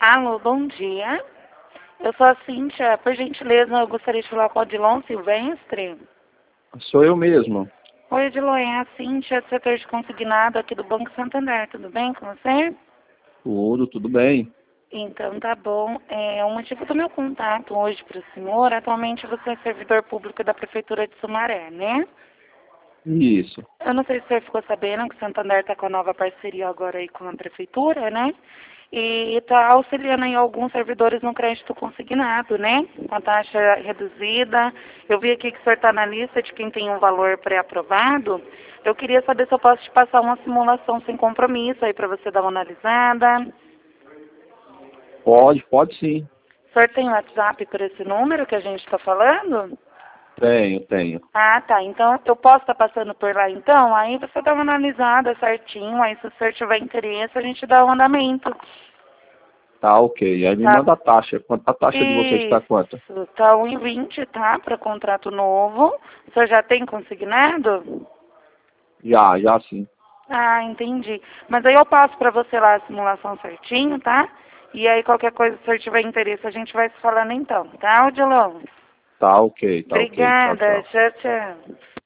Alô, bom dia. Eu sou a Cíntia. Por gentileza, eu gostaria de falar com o Odilon Silvestre. Sou eu mesmo. Oi, Odilon, é a Cíntia, do setor de consignado aqui do Banco Santander. Tudo bem com você? Tudo bem. Então, tá bom. O motivo do meu contato hoje para o senhor, atualmente você é servidor público da Prefeitura de Sumaré, né? Isso. Eu não sei se você ficou sabendo que o Santander está com a nova parceria agora aí com a Prefeitura, né? E está auxiliando aí alguns servidores no crédito consignado, né? Com a taxa reduzida. Eu vi aqui que o senhor está na lista de quem tem um valor pré-aprovado. Eu queria saber se eu posso te passar uma simulação sem compromisso aí para você dar uma analisada. Pode sim. O senhor tem WhatsApp por esse número que a gente está falando? Tenho. Ah, tá. Então, eu posso estar passando por lá, então? Aí você dá uma analisada certinho, aí se o senhor tiver interesse, a gente dá um andamento. Tá, ok. Aí me Tá? manda a taxa. A taxa de vocês está quanto? Isso. Tá 1,20, tá? Para contrato novo. O senhor já tem consignado? Já sim. Ah, entendi. Mas aí eu passo para você lá a simulação certinho, tá? E aí qualquer coisa, se o senhor tiver interesse, a gente vai se falando então, tá, Odilon? Tá, ok. Tchau, Obrigada. tchau. Tchau, tchau.